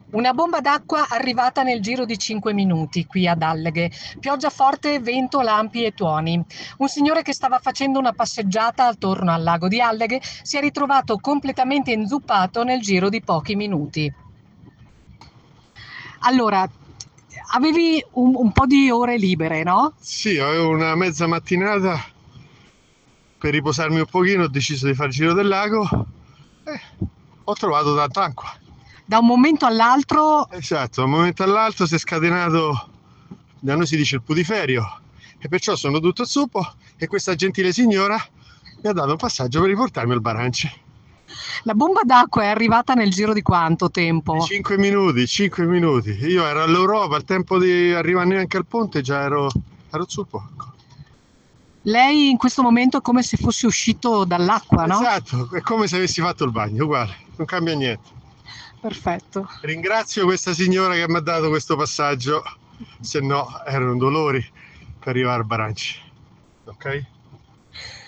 Una bomba d'acqua arrivata nel giro di 5 minuti qui ad Alleghe. Pioggia forte, vento, lampi e tuoni. Un signore che stava facendo una passeggiata attorno al lago di Alleghe si è ritrovato completamente inzuppato nel giro di pochi minuti. Allora, avevi un po' di ore libere, no? Sì, avevo una mezza mattinata per riposarmi un pochino, ho deciso di fare il giro del lago e ho trovato tanta acqua. Da un momento all'altro, Esatto, da un momento all'altro si è scatenato, da noi si dice il putiferio, e perciò sono tutto zuppo e questa gentile signora mi ha dato un passaggio per riportarmi al Baranci. la bomba d'acqua è arrivata nel giro di quanto Di tempo? 5 minuti, 5 minuti. Io ero all'Europa, al tempo di arrivare neanche al ponte già ero zuppo. Lei in questo momento è come se fosse uscito dall'acqua, no? Esatto, è come se avessi fatto il bagno, uguale, non cambia niente. Perfetto. Ringrazio questa signora che mi ha dato questo passaggio, se no erano dolori per arrivare al Baranci. Ok?